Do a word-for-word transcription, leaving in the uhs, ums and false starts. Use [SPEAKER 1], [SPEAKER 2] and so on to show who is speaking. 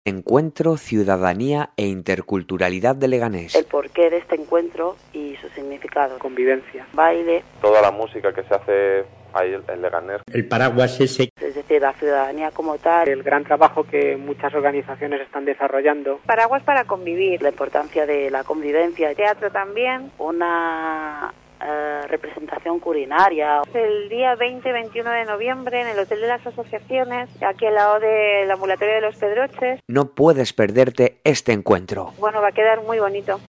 [SPEAKER 1] Encuentro, Ciudadanía e Interculturalidad de Leganés.
[SPEAKER 2] El porqué de este encuentro y su significado.
[SPEAKER 3] Convivencia.
[SPEAKER 2] Baile.
[SPEAKER 4] Toda la música que se hace ahí en Leganés.
[SPEAKER 5] El paraguas ese.
[SPEAKER 2] Es decir, la ciudadanía como tal.
[SPEAKER 3] El gran trabajo que muchas organizaciones están desarrollando.
[SPEAKER 6] Paraguas para convivir.
[SPEAKER 2] La importancia de la convivencia.
[SPEAKER 6] Teatro también.
[SPEAKER 2] Una eh, representación culinaria.
[SPEAKER 6] El día veinte y veintiuno de noviembre en el Hotel de las Asociaciones, aquí al lado del ambulatorio de los Pedroches.
[SPEAKER 1] No puedes perderte este encuentro.
[SPEAKER 6] Bueno, va a quedar muy bonito.